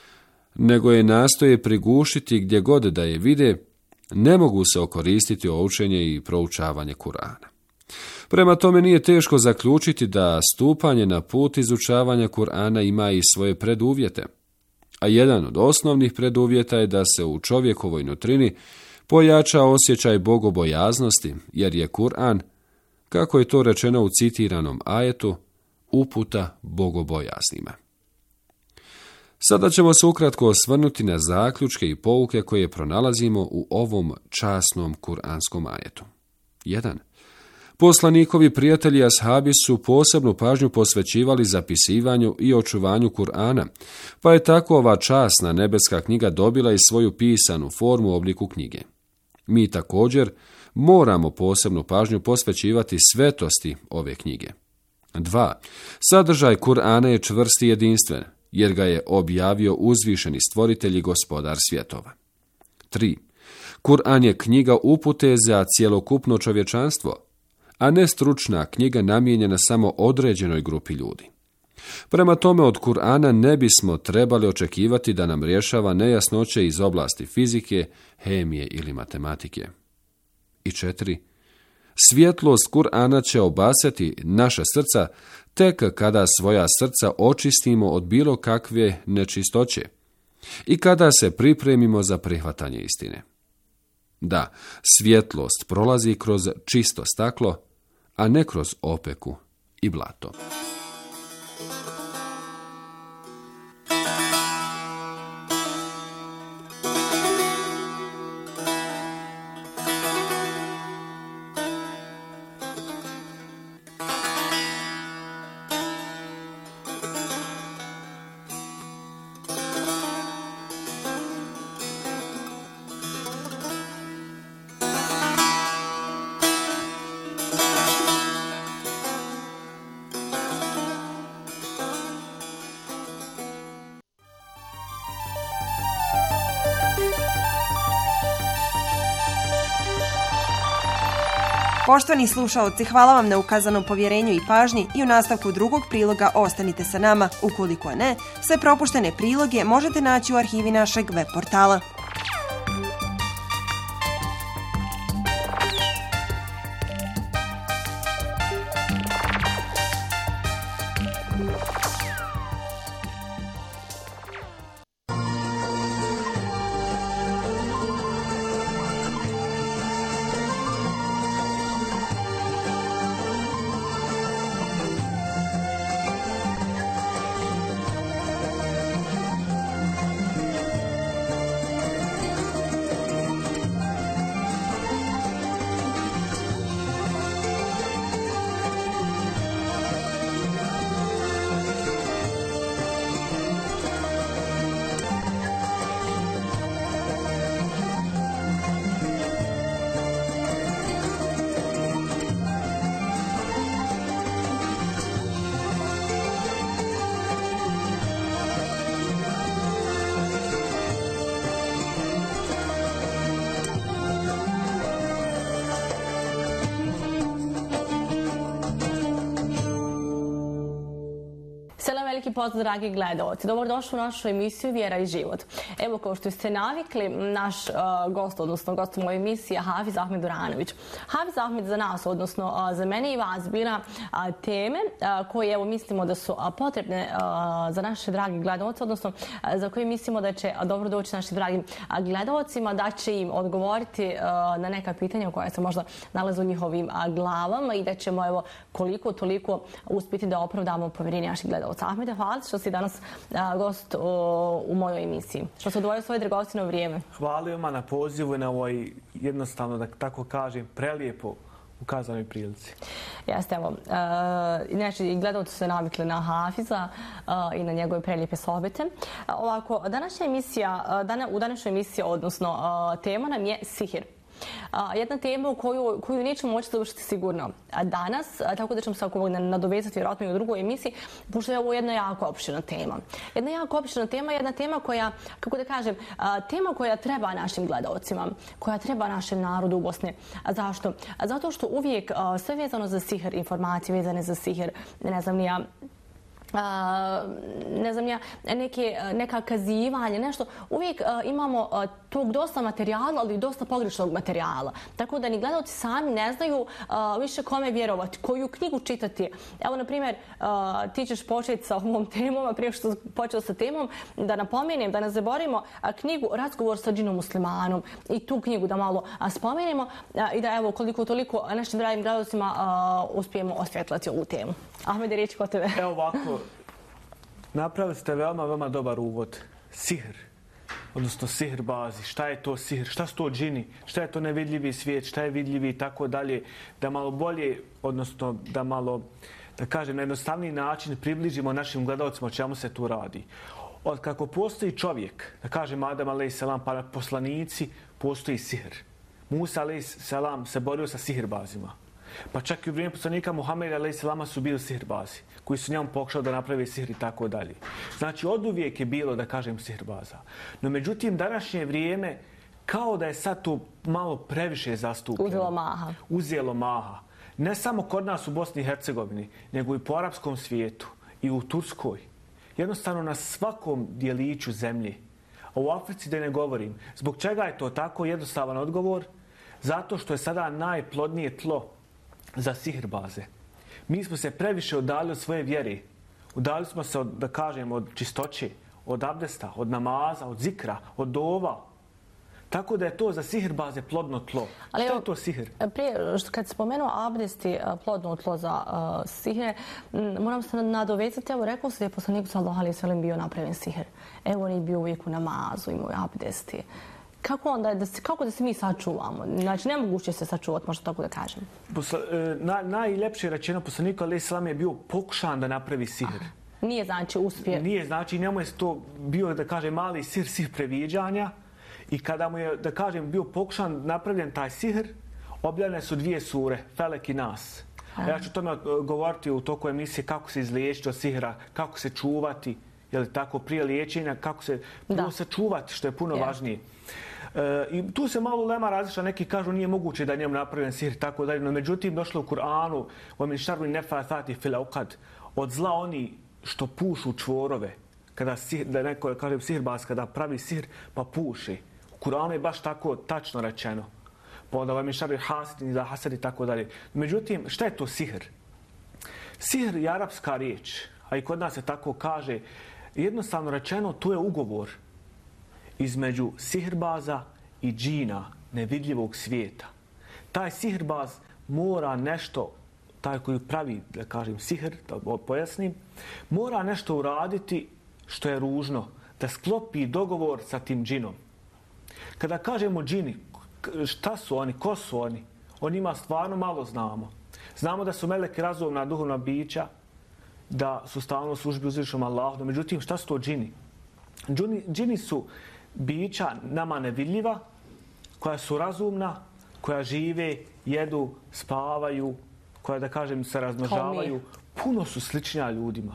nego je nastoje prigušiti gdje god da je vide, ne mogu se okoristiti o učenje i proučavanje Kur'ana. Prema tome nije teško zaključiti da stupanje na put izučavanja Kur'ana ima i svoje preduvjete, a jedan od osnovnih preduvjeta je da se u čovjekovoj nutrini pojača osjećaj bogobojaznosti, jer je Kur'an, kako je to rečeno u citiranom ajetu, uputa bogobojaznima. Sada ćemo se ukratko osvrnuti na zaključke i pouke koje pronalazimo u ovom časnom kuranskom ajetu. 1. Poslanikovi prijatelji ashabi su posebnu pažnju posvećivali zapisivanju i očuvanju Kur'ana, pa je tako ova časna nebeska knjiga dobila i svoju pisanu formu u obliku knjige. Mi također moramo posebnu pažnju posvećivati svetosti ove knjige. 2. Sadržaj Kur'ana je čvrst i jedinstven, jer ga je objavio uzvišeni stvoritelj i gospodar svjetova. 3. Kur'an je knjiga upute za cjelokupno čovječanstvo, a ne stručna knjiga namijenjena samo određenoj grupi ljudi. Prema tome od Kur'ana ne bismo trebali očekivati da nam rješava nejasnoće iz oblasti fizike, hemije ili matematike. I 4. Svjetlost Kur'ana će obasjati naša srca tek kada svoja srca očistimo od bilo kakve nečistoće i kada se pripremimo za prihvatanje istine. Da, svjetlost prolazi kroz čisto staklo, a ne kroz opeku i blato. Poštovani slušaoci, hvala vam na ukazanom povjerenju i pažnji i u nastavku drugog priloga ostanite sa nama. Ukoliko ne, sve propuštene priloge možete naći u arhivi našeg web portala. Veliki pozdrav, dragi gledalci. Dobrodošli u našu emisiju Vjera i život. Evo, kao što ste navikli, naš gost, odnosno gost moje emisije, Hafiz Ahmed Duranović. Hafiz Ahmed za nas, odnosno za mene i vas, bira teme koje, evo, mislimo da su potrebne za naše dragi gledalci, odnosno za koje mislimo da će dobro doći našim dragim gledalcima, da će im odgovoriti na neka pitanja koja se možda nalaze u njihovim glavama i da ćemo, evo, koliko toliko uspjeti da opravdamo povjerenje naših gledalca. Ahmede, hvala što si danas gost u mojoj emisiji. Što se odvojio svoje dragocjeno vrijeme. Hvala vam na pozivu i na ovoj, jednostavno, da tako kažem, prelijepo ukazanoj prilici. Jeste, evo. Inače, i gledalci su se navikli na Hafiza i na njegove prelijepe sohbete. Ovako, u današnjoj emisiji, odnosno tema nam je sihir. Jedna tema koju nećemo moći završiti sigurno danas, tako da ćemo se nadovezati vjerojatno i u drugoj emisiji, pošto je ovo jedna jako opširna tema. Jedna jako opširna tema, jedna tema koja, kako da kažem, tema koja treba našim gledalcima, koja treba našem narodu u Bosni. Zašto? Zato što uvijek sve vezano za sihir, informacije vezane za sihir, ne znam ni ja, ne znam ja, neka kazivanja, nešto. Uvijek imamo tog dosta materijala, ali i dosta pogrešnog materijala. Tako da ni gledalci sami ne znaju više kome vjerovati, koju knjigu čitati. Evo, na primjer, ti ćeš početi sa ovom temom, a prije što počeo sa temom, da napomenem, da ne zaboravimo knjigu Razgovor sa džinom muslimanom i tu knjigu da malo spomenemo i da evo koliko toliko našim dragim gledalcima uspijemo osvjetlati ovu temu. Ahmede, riječ kod tebe. Evo ovako, napravili ste veoma dobar uvod. Sihr, odnosno sihrbazi. Šta je to sihr? Šta su to džini? Šta je to nevidljivi svijet? Šta je vidljivi i tako dalje? Da malo bolje, odnosno da malo, da kažem, na jednostavniji način približimo našim gledalcima o čemu se tu radi. Od kako postoji čovjek, da kažem Adam a.s. pa poslanici, postoji sihr. Musa a.s. se borio sa sihrbazima. Pa čak i u vrijeme poslanika Muhameda a.s. su bili sihrbazi, koji su njemu pokušali da naprave sihr i tako dalje. Znači, oduvijek je bilo, da kažem, sihrbaza. No, međutim, današnje vrijeme, kao da je sad to malo previše zastupljeno. Uzelo maha. Ne samo kod nas u Bosni i Hercegovini, nego i po arapskom svijetu i u Turskoj. Jednostavno na svakom dijeliću zemlje. A u Africi da ne govorim. Zbog čega je to tako? Jednostavan odgovor. Zato što je sada najplodnije tlo za sihrbaze. Mi smo se previše udalili od svoje vjere. Udalili smo se, da kažem, od čistoće, od abdesta, od namaza, od zikra, od dova. Tako da je to za sihrbaze plodno tlo. Ali šta je to sihr? Prije, kad si spomenuo abdest i plodno tlo za sihr, moram se nadovezati, evo rekao se da je poslanik sallallahu alejhi ve sellem bio napravljen sihr. Evo on je bio uvijek u namazu, imao abdesti. Kako da se mi sačuvamo? Znači, nemoguće se sačuvati, možda tako da kažem. Najljepše rečeno, poslanik alejhi selam je bio pokušan da napravi sihr. Nije znači uspije. Nije znači, njemu je to bio, da kažem, mali sihr previđanja. I kada mu je, da kažem, bio pokušan napravljen taj sihr, objavljene su 2 sure, Felek i Nas. Ja ću tome govoriti u toku emisije kako se izliječiti od sihra, kako se čuvati, je li tako, prije liječenja, kako se prvo sačuvati, što je puno važnije. I tu se malo lema različita, neki kažu nije moguće da je njemu napravljen sihr, tako dalje, no međutim došlo u Kur'anu, وَمِنْ شَرِّ النَّفَّاثَاتِ فِي الْعُقَدِ, od zla oni što pušu čvorove, kada da neko, kažem, sihrbaz, kada pravi sihr, pa puši. U Kur'anu je baš tako tačno rečeno. Pa onda vam je šarri hasidin za hasad i tako dalje. Međutim, šta je to sihr? Sihr je arapska riječ, a i kod nas se tako kaže. Jednostavno rečeno, to je ugovor između sihrbaza i džina, nevidljivog svijeta. Taj sihrbaz mora nešto, taj koji pravi, da kažem, sihr, da pojasnim, mora nešto uraditi što je ružno, da sklopi dogovor sa tim džinom. Kada kažemo džini, šta su oni, ko su oni? O njima stvarno malo znamo. Znamo da su meleki razumna duhovna bića, da su stalno u službi uzvišenom Allahu. Međutim, šta su to džini? Džini su bića nama nevidljiva, koja su razumna, koja žive, jedu, spavaju, koja, da kažem, se razmnožavaju. Puno su sličnija ljudima.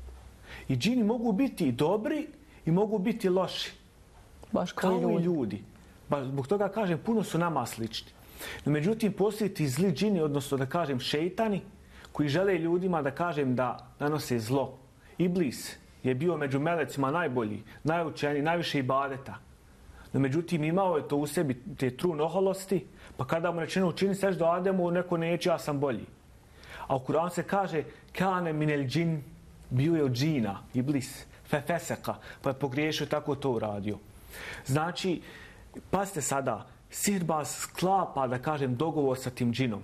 I džini mogu biti i dobri i mogu biti loši. Baš kao i ljudi. Zbog toga kažem, puno su nama slični. No, međutim, postoje ti zli džini, odnosno da kažem šejtani, koji žele ljudima, da kažem, da nanose zlo. Iblis je bio među melecima najbolji, najučeniji, najviše ibadeta. No, međutim, imao je to u sebi, te trun oholosti, pa kada mu rečeno učini seždu Ademu, neko neće, ja sam bolji. A u Kur'anu se kaže, kane minel džin, bio je od džina, Iblis, fefeseka, pa je pogriješio, tako to uradio. Znači, pazite sada, sihirbaz sklapa, da kažem, dogovor sa tim džinom.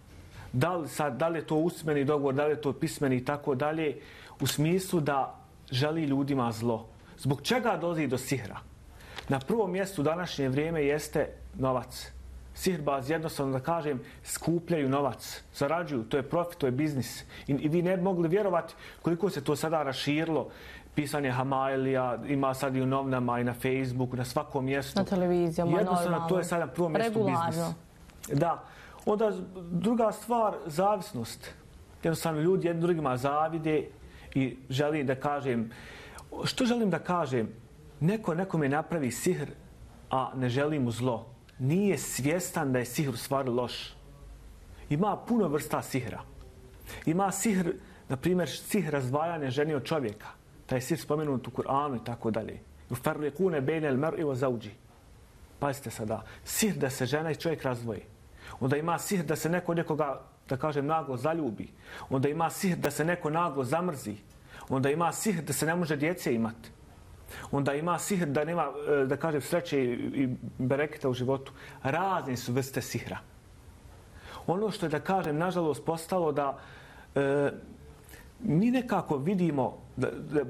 Da li je to usmeni dogovor, da li je to pismeni i tako dalje, u smislu da želi ljudima zlo. Zbog čega dolazi do sihra? Na prvom mjestu današnje vrijeme jeste novac. Sihirbaz, jednostavno da kažem, skupljaju novac, zarađuju, to je profit, to je biznis. I vi ne bi mogli vjerovati koliko se to sada raširilo. Pisanje Hamailija, ima sad i u novinama i na Facebooku, na svakom mjestu. Na televizijama, jednostavno, to je sada na prvom mjestu biznis. Da. Onda druga stvar, zavisnost. Jednostavno ljudi jednim drugima zavide i želi da kažem, što želim da kažem? Nekome napravi sihr, a ne želi mu zlo. Nije svjestan da je sihr u stvari loš. Ima puno vrsta sihra. Ima sihr na primjer, sihr razdvajanja žene od čovjeka. Taj sihr spomenut u Kur'anu i tako dalje. Yufarriqune bejne al-mar'i wa zawji. Pazite sada, sihr da se žena i čovjek razdvoji. Onda ima sihr da se neko nekoga, da kažem, naglo zaljubi. Onda ima sihr da se neko naglo zamrzi. Onda ima sihr da se ne može djece imati. Onda ima sihr da nema, da kažem, sreće i bereketa u životu. Razne su vrste sihra. Ono što je, da kažem, nažalost postalo da mi nekako vidimo da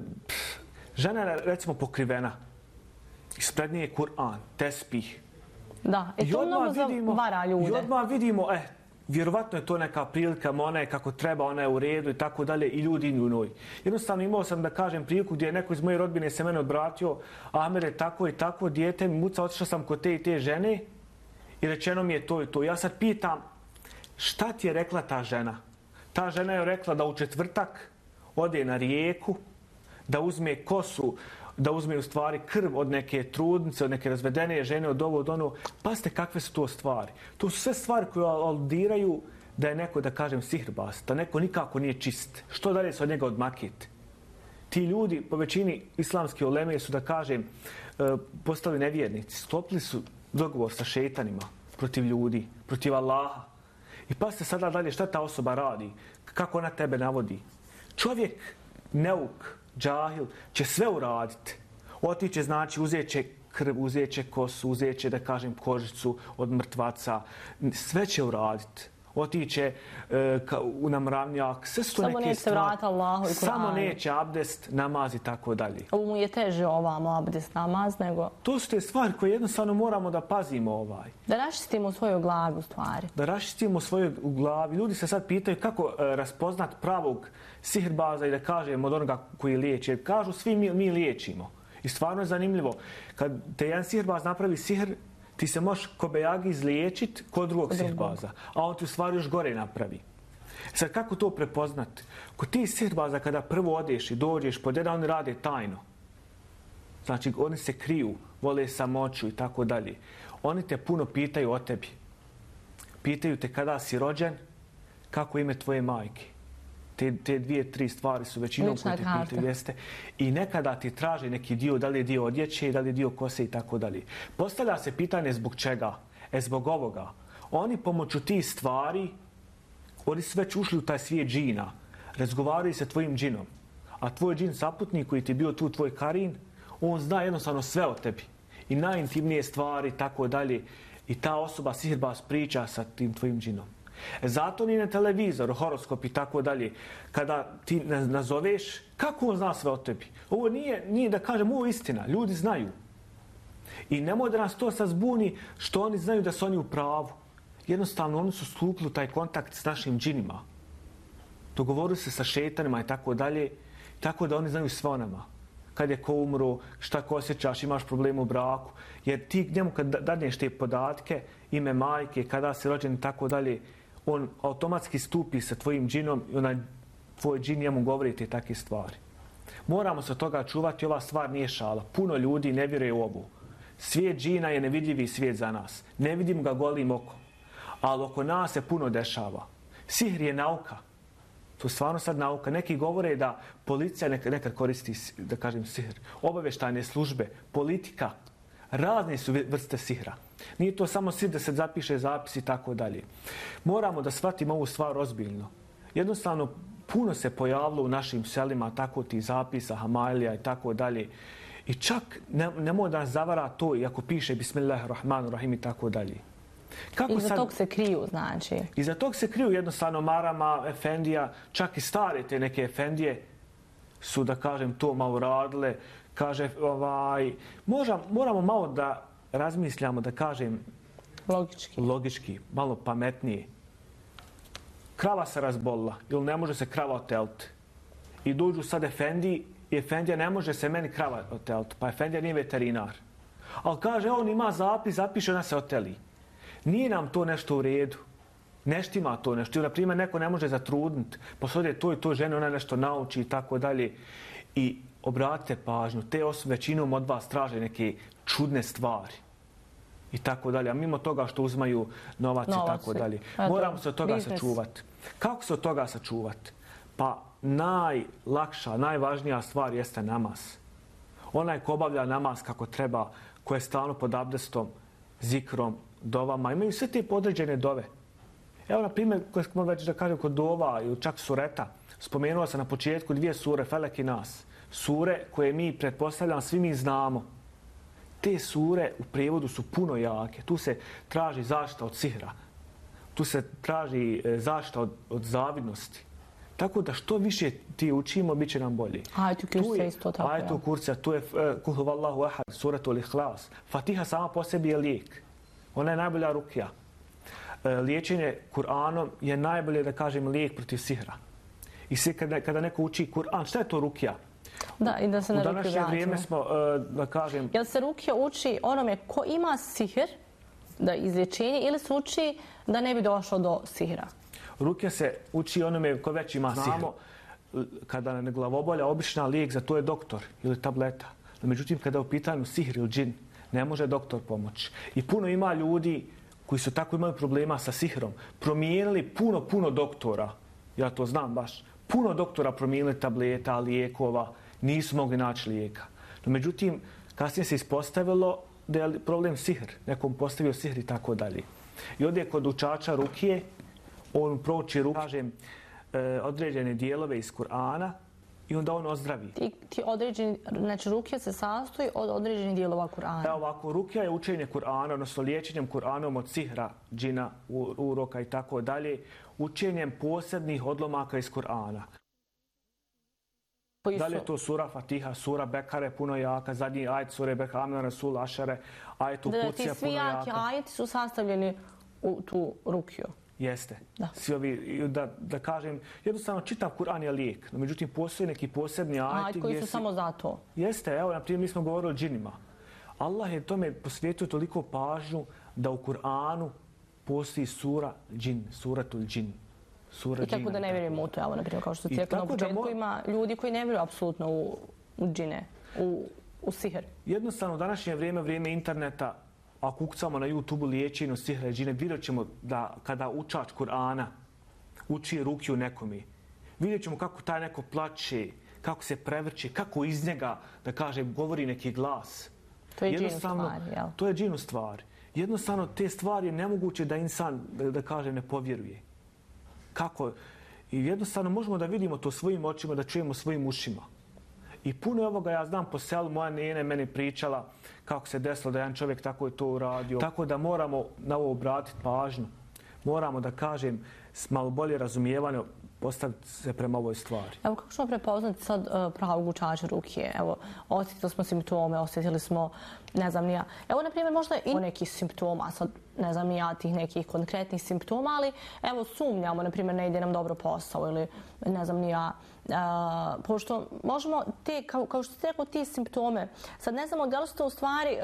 žena je, recimo, pokrivena. Ispred nje je Kur'an, tespih. Da, i to mnogo zavara ljude. I odmah vidimo, vjerovatno je to neka prilika, ona je kako treba, ona je u redu i tako dalje, i ljudi idu u njoj. Jednostavno imao sam, da kažem, priliku gdje je neko iz moje rodbine se mene obratio, Ahmed je tako i tako, dijete mi muca, otišao sam kod te i te žene i rečeno mi je to i to. Ja sad pitam, šta ti je rekla ta žena? Ta žena je rekla da u četvrtak ode na rijeku, da uzme kosu, da uzme u stvari krv od neke trudnice, od neke razvedene žene, od ovo, od ono. Pazite kakve su to stvari. To su sve stvari koje aludiraju da je neko, da kažem, sihrbaz, da neko nikako nije čist. Što dalje se od njega odmakiti? Ti ljudi, po većini islamske uleme, su, da kažem, postali nevjernici. Sklopili su dogovor sa šeitanima protiv ljudi, protiv Allaha. I pazite sada dalje šta ta osoba radi, kako ona tebe navodi. Čovjek, neuk, džahil, će sve uraditi. Otiće, znači, uzet će krv, uzet će kosu, uzet će, da kažem, kožicu od mrtvaca. Sve će uraditi. Otiće u namravnjak. Sve su to samo neke stvari. Samo neće abdest, namaz i tako dalje. Ovo mu je teže ovamo abdest, namaz, nego... To su te stvari koje jednostavno moramo da pazimo . Da raščistimo svoju glavu, stvari. Da raščistimo svoju glavu. Ljudi se sad pitaju kako raspoznat pravog sihrbaza i da kažem od onoga koji liječi. Jer kažu svi mi liječimo. I stvarno je zanimljivo. Kad te jedan sihirbaz napravi sihr, ti se možeš ko bejagi izliječiti kod drugog sihrbaza. A on ti u stvari još gore napravi. Sad kako to prepoznati? Kod ti sihirbaza kada prvo odeš i dođeš pod jedan, oni rade tajno. Znači oni se kriju, vole samoću i tako dalje. Oni te puno pitaju o tebi. Pitaju te kada si rođen, kako ime tvoje majke. Te dvije, tri stvari su većinom koje te pitaju, jeste. I nekada ti traže neki dio, da li je dio odjeće, da li je dio kose i tako dalje. Postavlja se pitanje zbog čega? Zbog ovoga. Oni pomoću tih stvari, oni su već ušli u taj svijet džina. Razgovaraju se tvojim džinom. A tvoj džin saputnik koji ti je bio tu, tvoj karin, on zna jednostavno sve o tebi. I najintimnije stvari, tako dalje. I ta osoba, sihirbaz, priča sa tim tvojim džinom. Zato ni na televizor, horoskop i tako dalje, kada ti nazoveš, kako on zna sve o tebi? Ovo nije da kažem, ovo je istina, ljudi znaju. I nemoj da nas to sad zbuni što oni znaju da su oni u pravu. Jednostavno, oni su stupili u taj kontakt s našim džinima. Dogovorili se sa šetanima i tako dalje, tako da oni znaju sve o nama. Kad je ko umro, šta ko osjećaš, imaš problem u braku. Jer ti njemu kad dadneš te podatke, ime majke, kada si rođen i tako dalje, on automatski stupi sa tvojim džinom i onaj tvoj džin njemu govori te takve stvari. Moramo se od toga čuvati, ova stvar nije šala. Puno ljudi ne vjeruje u ovu. Svijet džina je nevidljivi svijet za nas. Ne vidim ga golim okom. Ali oko nas se puno dešava. Sihr je nauka. To je stvarno sad nauka. Neki govore da policija nekad koristi, da kažem, sihr. Obavještajne službe, politika. Razne su vrste sihra. Nije to samo sihr da se zapiše zapis i tako dalje. Moramo da shvatimo ovu stvar ozbiljno. Jednostavno, puno se pojavilo u našim selima tako ti zapisa, hamailija i tako dalje. I čak nemoj da nas zavara to i ako piše Bismillahirrahmanirrahim i tako dalje. Iza tog se kriju, znači? Iza tog se kriju jednostavno marama, efendija, čak i stare te neke efendije su, da kažem, to malo radile. Kaže, moramo malo da razmišljamo, da kažem, logički, malo pametnije. Krava se razbolila ili ne može se krava oteliti. I dođu sad efendiji i efendija ne može se meni krava oteliti, pa efendija nije veterinar. Ali kaže, on ima zapis, zapiše, ona se oteli. Nije nam to nešto u redu. Neštima to nešto. Ili, na primjer, neko ne može zatrudniti, pa se ode toj žene, ona nešto nauči i tako dalje. I obratite pažnju, te osobe većinom od vas traže neke čudne stvari. I tako dalje. A mimo toga što uzmaju novac i tako dalje. Moramo se od toga sačuvati. Kako se od toga sačuvati? Pa najlakša, najvažnija stvar jeste namaz. Onaj ko obavlja namaz kako treba, ko je stalno pod abdestom, zikrom, dovama, imaju sve te podređene dove. Evo, na primjer, koje smo već da kažem kod dova ili čak sureta, spomenuo sam na početku 2 sure, Felek i Nas. Sure koje mi, pretpostavljam, svi mi znamo. Te sure u prijevodu su puno jake. Tu se traži zaštita od sihra. Tu se traži zaštita od zavidnosti. Tako da što više ti učimo, bit će nam bolje. Ajetu kursa isto tako. Ajetu kursa, tu je Kul huvallahu ahad, suratul ihlas. Fatiha sama po sebi je lijek. Ona je najbolja rukija. Liječenje Kur'anom je najbolje, da kažem, lijek protiv sihra. I svi kada neko uči Kur'an, šta je to rukija? Da, i da se na rukiju vratimo. U današnje vrijeme smo, da kažem... Jel se rukija uči onome ko ima sihr, da izlječenje, ili se uči da ne bi došlo do sihra? Rukija se uči onome ko već ima sihr. Znamo, kada ne glavobolja, obična lijek za to je doktor ili tableta. No, međutim, kada je u pitanju sihr ili džin, ne može doktor pomoći. I puno ima ljudi koji su tako imali problema sa sihrom, promijenili puno doktora, ja to znam baš, puno doktora promijenili tableta, lijekova, nisu mogli naći lijeka. No, međutim, kasnije se ispostavilo da je problem sihr, nekom postavio sihr i tako dalje. I ovdje kod učača rukije, on prouči kažem, određene dijelove iz Kur'ana i onda on ozdravi. Ti određeni, znači rukija se sastoji od određenih dijelova Kur'ana. Evo ovako, rukija je učenje Kur'ana, odnosno liječenjem Kur'anom od sihra, džina, uroka i tako dalje, učenjem posebnih odlomaka iz Kur'ana. Da li je to sura Fatiha, sura Bekare puno jaka, zadnji ajet sure Bekare, Amna Rasul, Ašare, ajet u Kucija puno jaka. Ti svi jaki ajeti su sastavljeni u tu rukiju. Jeste. Svi ovi, da kažem, jednostavno čitav Kur'an je lijek. No, međutim, postoji neki posebni ajeti koji su samo za to. Jeste, evo, na primjer, mi smo govorili o džinima. Allah je tome posvetio toliko pažnju da u Kur'anu postoji sura džin, suratul džin. I tako da ne vjerujemo u to, evo, na primjer, kao što ti rekao na početku, ima ljudi koji ne vjeruju apsolutno u džine, u sihr. Jednostavno, u današnje vrijeme interneta, ako ukucamo na YouTube liječenju sihra i džine, vidjet ćemo da kada učač Kur'ana uči rukiju nekome, vidjet ćemo kako taj neko plače, kako se prevrće, kako iz njega, da kažem, govori neki glas. To je džin u stvari, jel? To je džin u stvari. Jednostavno, te stvari je nemoguće da insan, da kažem, ne povjeruje. Kako? I jednostavno možemo da vidimo to svojim očima, da čujemo svojim ušima. I puno ovoga ja znam po selu, moja nena je meni pričala kako se desilo da jedan čovjek tako je to uradio. Tako da moramo na ovo obratiti pažnju. Moramo, da kažem, s malo bolje razumijevanje postaviti se prema ovoj stvari. Evo, kako ćemo prepoznati sad pravog učača rukije? Evo, osjetili smo simptome, osjetili smo, ne znam ni ja. Evo, na primjer, možda i nekih simptoma, sad ne znam ni ja tih nekih konkretnih simptoma, ali evo, sumnjamo, na primjer, ne ide nam dobro posao ili ne znam ni ja. Pošto možemo te, kao što ste rekao, ti simptome, sad ne znamo da li su to u stvari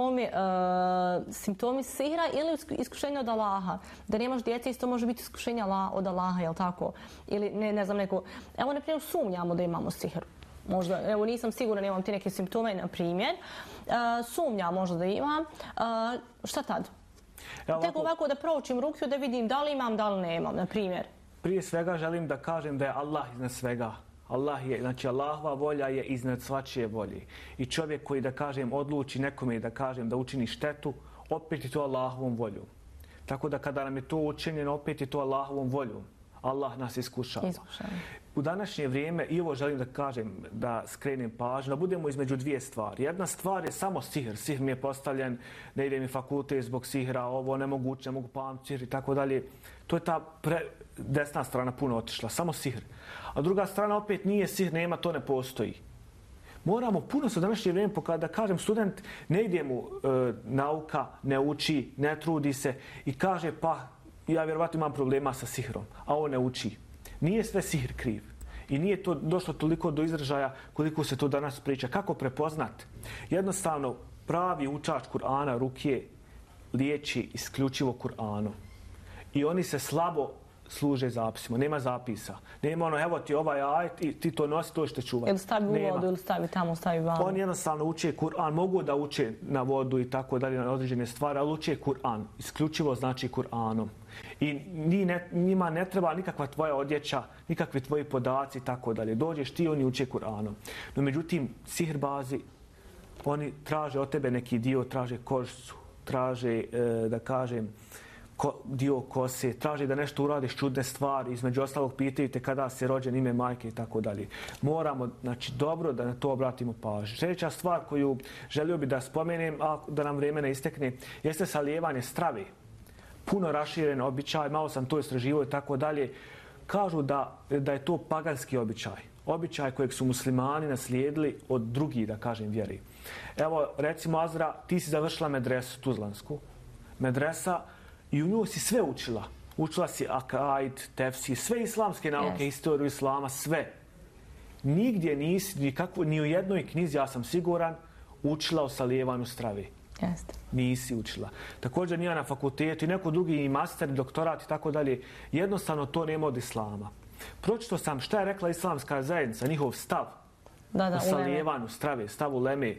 simptomi sihra ili iskušenja od Allaha. Da nemaš djece, isto može biti iskušenja od Allaha, jel tako? Ili ne znam neko... Evo, na primjer, sumnjamo da imamo sihr. Možda, evo, nisam sigurna, nemam ti neke simptome, na primjer. Sumnjam možda da imam. Šta tad? Tek ovako da proučim rukiju, da vidim da li imam, da li nemam, na primjer. Prije svega želim da kažem da je Allah iznad svega. Znači Allahova volja je iznad svačije volje. I čovjek koji, da kažem, odluči nekome, da kažem, da učini štetu, opet je to Allahovom voljom. Tako da kada nam je to učinjeno, opet je to Allahovom voljom. Allah nas iskušava. U današnje vrijeme, i ovo želim da kažem, da skrenem pažnju, da budemo između dvije stvari. Jedna stvar je samo sihr. Sihr mi je postavljen, ne ide mi fakultet zbog sihra, ovo nemoguće, ne mogu pamti sihr i tako dalje. To je ta desna strana puno otišla, samo sihr. A druga strana opet nije sihr, nema, to ne postoji. Moramo puno se u današnje vrijeme pokazati, da kažem, student ne ide mu nauka, ne uči, ne trudi se i kaže pa ja vjerovatno imam problema sa sihrom, a on ne uči. Nije sve sihr kriv. I nije to došlo toliko do izražaja koliko se to danas priča. Kako prepoznat? Jednostavno, pravi učač Kur'ana, rukije, liječi isključivo Kur'anom. I oni se služe zapisima, nema zapisa. Nema ono, evo ti ovaj ajet i ti to nosi, to što čuvati. Ili stavi u vodu, ili stavi tamo, stavi vamo. Oni jednostavno uče Kur'an, mogu da uče na vodu i tako dalje, na određene stvari, ali uče Kur'an, isključivo znači Kur'anom. I njima ne treba nikakva tvoja odjeća, nikakvi tvoji podaci i tako dalje. Dođeš ti, oni uče Kur'anom. No međutim, sihirbazi, oni traže od tebe neki dio, traže kožicu, traže, da kažem, dio kose, traži da nešto uradiš čudne stvari, između ostalog pitaju te kada si rođen, ime majke i tako dalje. Moramo, znači, dobro da na to obratimo pažnju. Sljedeća stvar koju želio bi da spomenem, a da nam vrijeme ne istekne, jeste salijevanje strave. Puno raširen običaj, malo sam to istraživao i tako dalje. Kažu da je to paganski običaj. Običaj kojeg su muslimani naslijedili od drugih, da kažem, vjeri. Evo, recimo, Azra, ti si završila medresu tuzlansku. Medresa, i u nju si sve učila. Učila si akaid, tefsir, sve islamske nauke, historiju islama, sve. Nigdje nisi, ni u jednoj knjizi, ja sam siguran, učila o salijevanju strave. Jeste. Nisi učila. Također nije na fakultetu i neko drugi i master, doktorat i tako dalje. Jednostavno to nema od islama. Pročito sam šta je rekla islamska zajednica, njihov stav o salijevanju strave, stav uleme.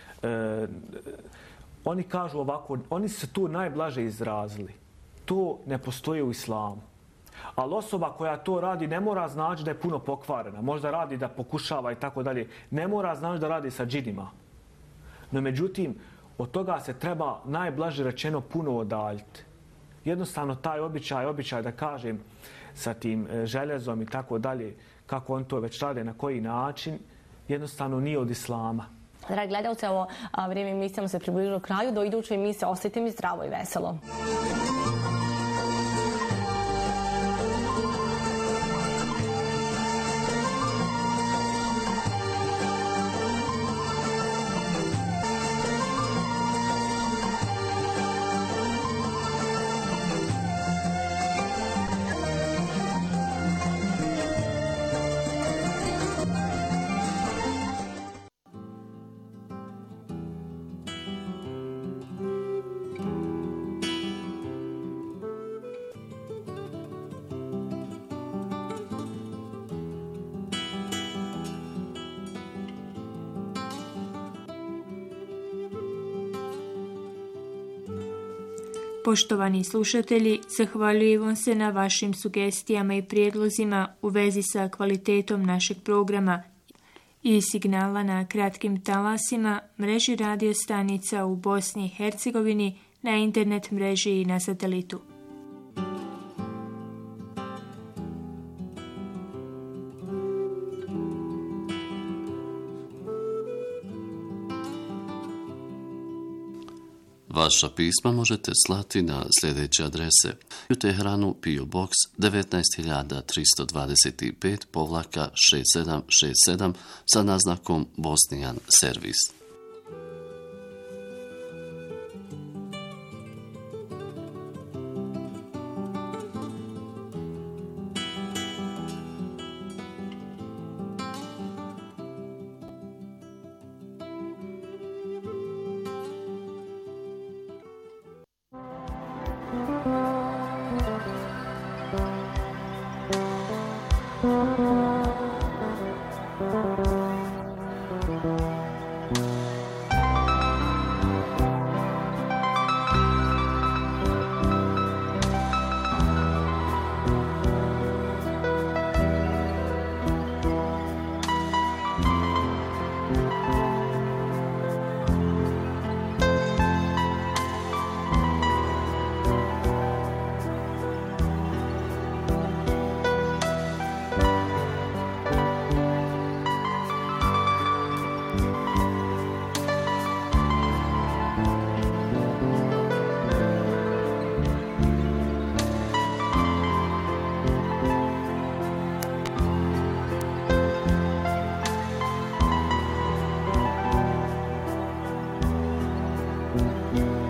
Oni kažu ovako, oni se tu najblaže izrazili. To ne postoji u islamu. Ali osoba koja to radi ne mora znači da je puno pokvarena. Možda radi da pokušava i tako dalje. Ne mora znači da radi sa džinima. No međutim, od toga se treba najblaže rečeno puno odaljiti. Jednostavno taj običaj da kažem sa tim željezom i tako dalje, kako on to već rade, na koji način, jednostavno nije od islama. Dragi gledalci, ovo vrijeme emisijama se približilo kraju. Do iduće emisije ostajte mi zdravo i veselo. Poštovani slušatelji, zahvaljujemo se na vašim sugestijama i prijedlozima u vezi sa kvalitetom našeg programa i signala na kratkim talasima, mreži radio stanica u Bosni i Hercegovini, na internet mreži i na satelitu. Vaša pisma možete slati na sljedeće adrese: u Teheranu PO Box 19325-6767 sa naznakom Bosnijan servis. Thank you.